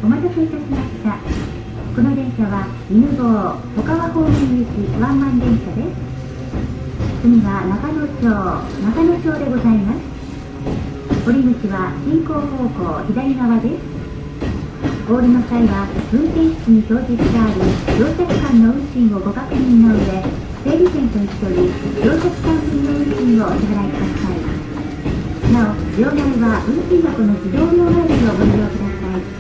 お待たせいたしました。この電車は犬坊外川方面行きワンマン電車です。次は中野町でございます。降り口は進行方向左側です。お降りの際は運転室に表示してある乗車区間の運賃をご確認の上、整理券と一緒に乗車区間分の運賃をお支払いください。なお、両替は運賃箱の自動両替機をご利用ください。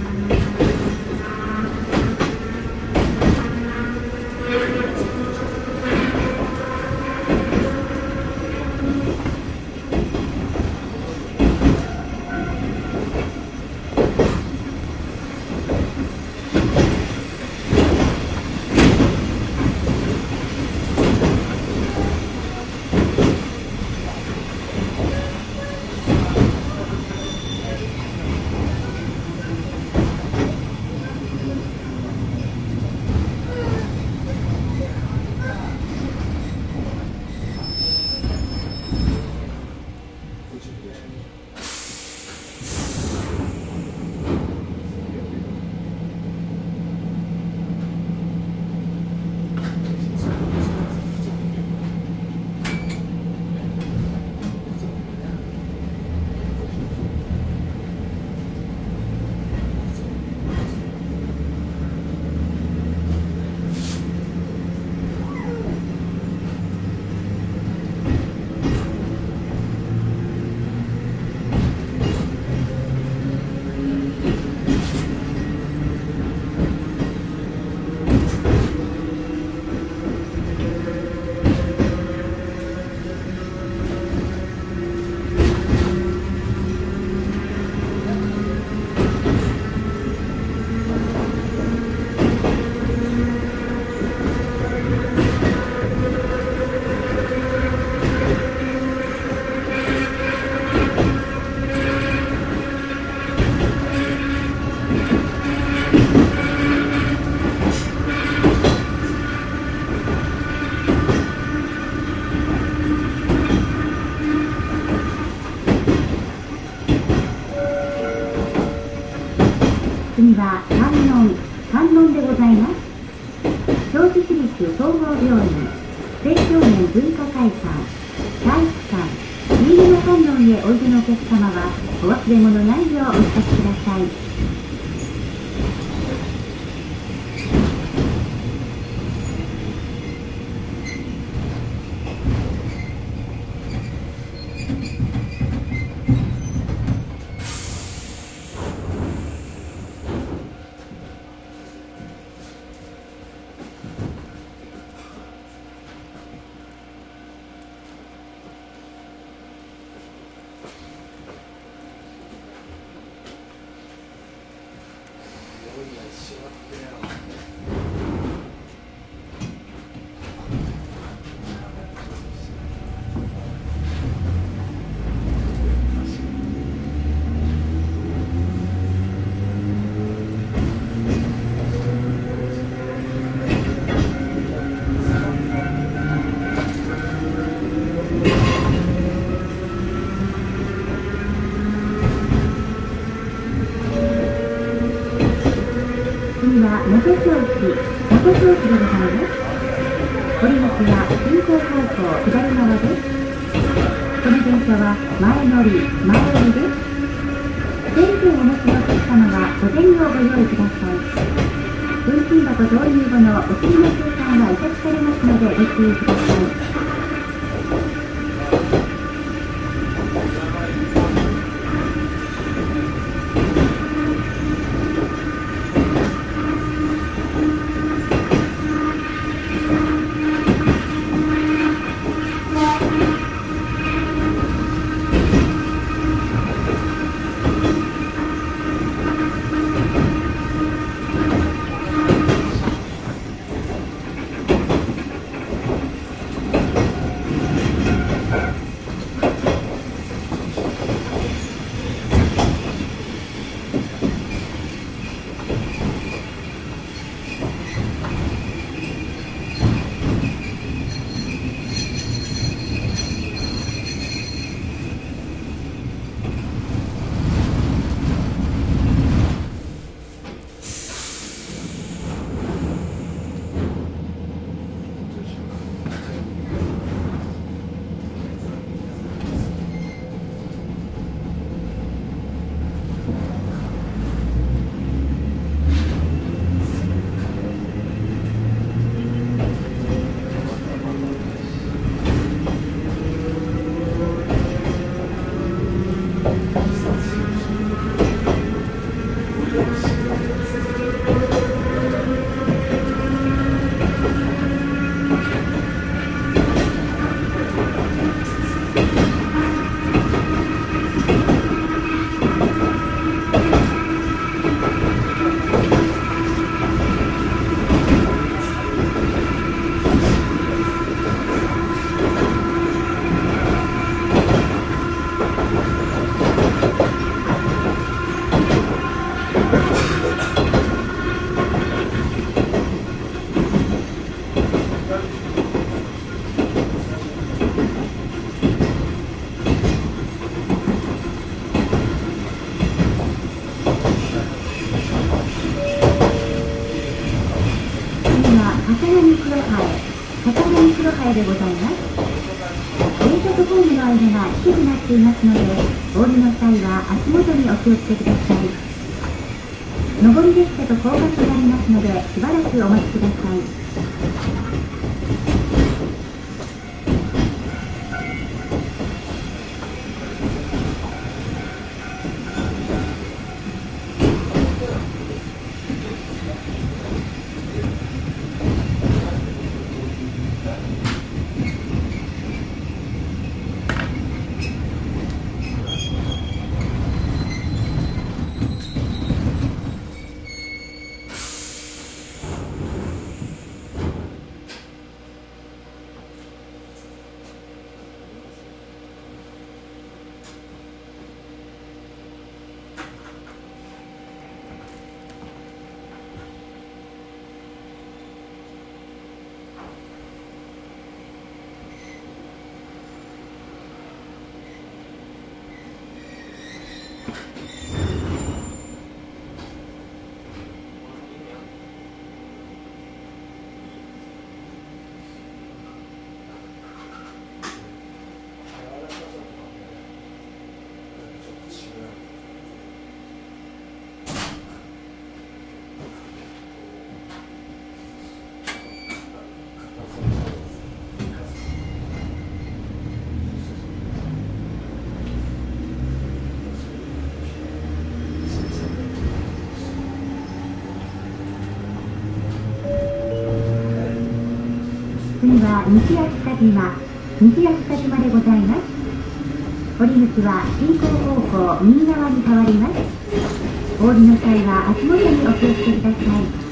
次は観音でございます。銚子市立総合病院、青少年文化会館、体育館、新沼観音へおいでのお客様はお忘れ物ないようお支度ください。能登町でございます。降り口は進行方向左側です。この電車は前乗りです。整理券をお持ちのお客様はお銭をご用意ください。運賃箱導入後のお釣りの生産は委託されますのでご注意ください。 はやでございます。電車とホームの間が低くなっていますので、お降りの際は足元にお気をつけください。上り列車と高架になりますので、しばらくお待ちください。次は西秋田島でございます。降り口は進行方向右側に変わります。お降りの際は足元にお気をつけください。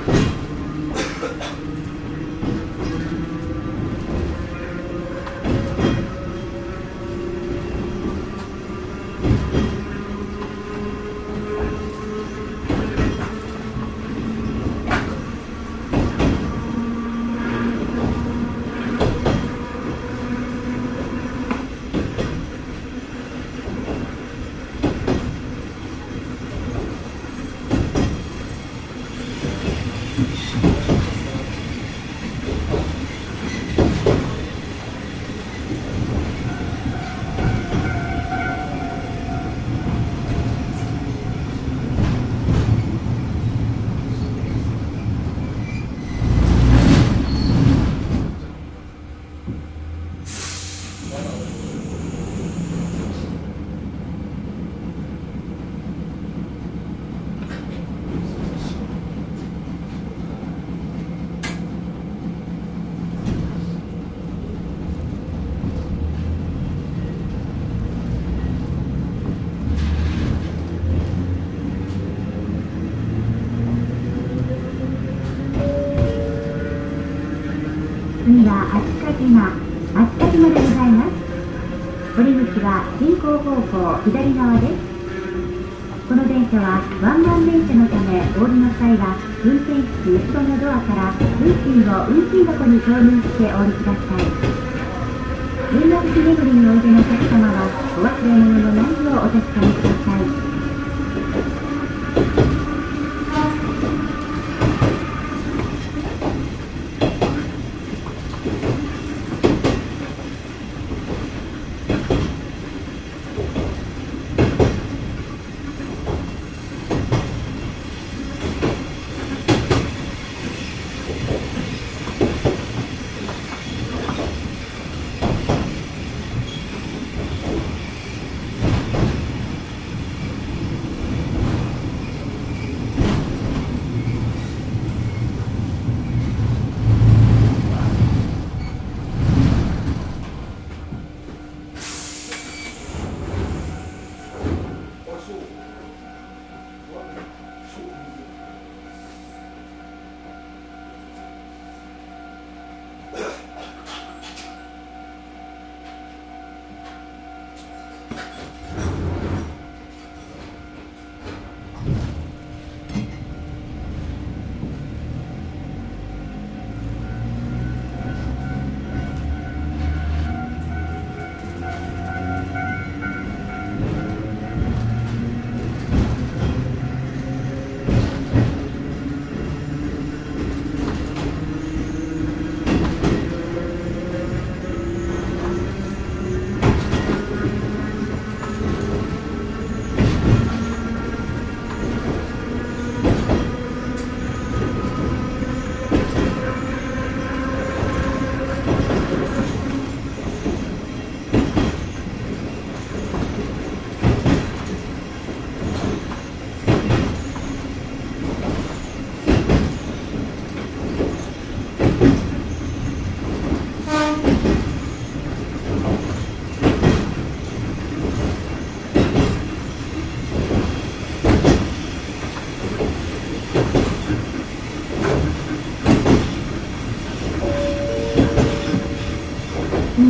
次は秋田島でございます。降り口は進行方向左側です。この電車はワンマン電車のため、お降りの際は運転室後ろのドアから運賃を運賃箱に投入してお降りください。運楽地巡りにおいでのお客様はお忘れ物のないようお確かめください。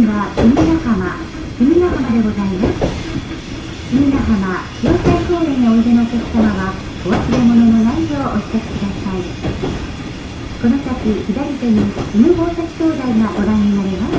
次は隅ヶ浜でございます。隅ヶ浜要塞公園へおいでのお客様はお忘れ物のないようお支度ください。この先左手に犬吠埼灯台がご覧になれます。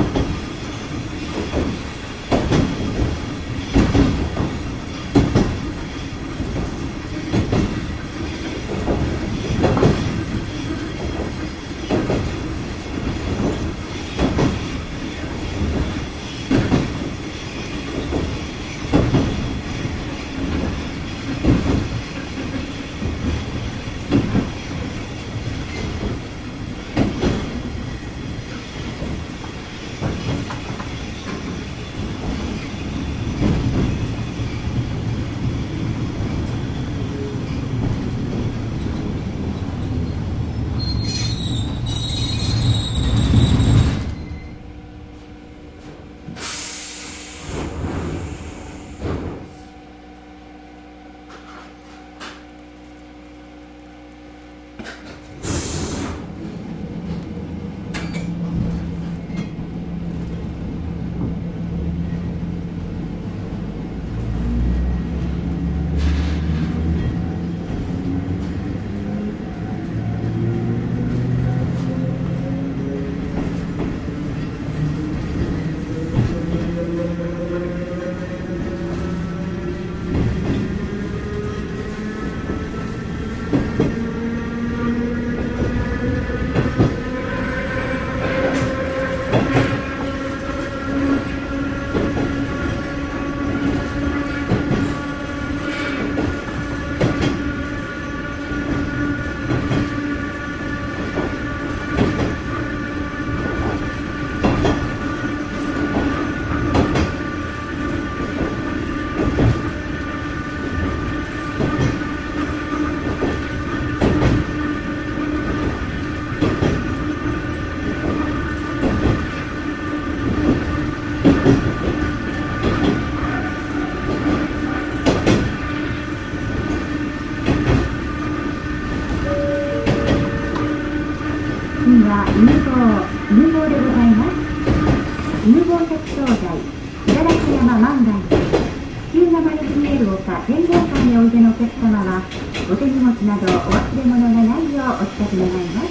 犬吠でございます。犬吠埼灯台、平高山万代地球が丸く見える丘展望館においでのお客様はお手荷物などお忘れ物がないようお支度願います。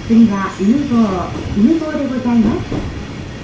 次は犬吠でございます。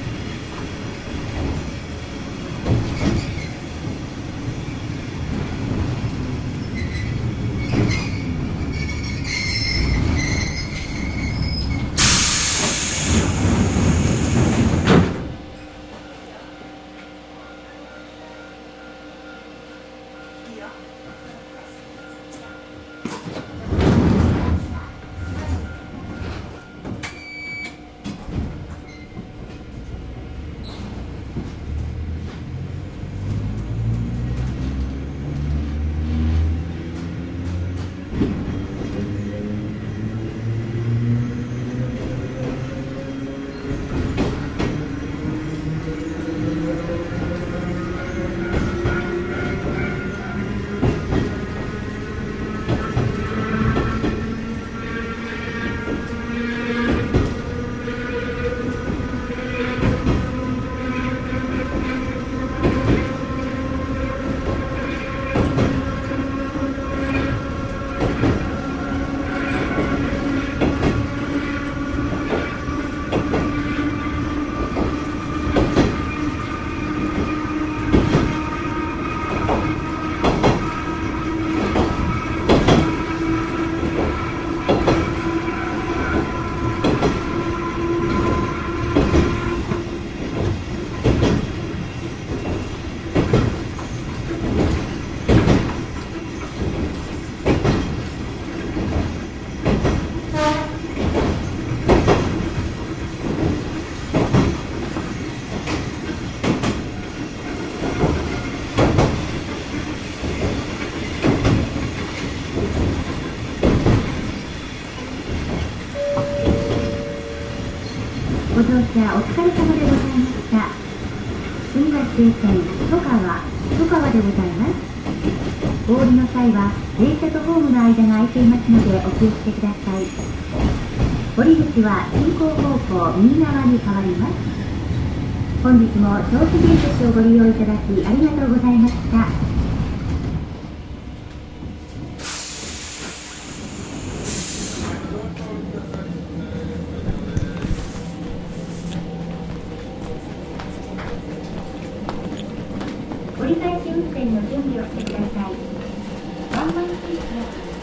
ご乗車お疲れ様でございました。次は終点戸川でございます。お降りの際は電車とホームの間が空いていますのでお気をつけください。降り口は進行方向右側に変わります。 本日も銚子電鉄をご利用いただきありがとうございました。折り返し運転の準備をしてください。ワンマン電車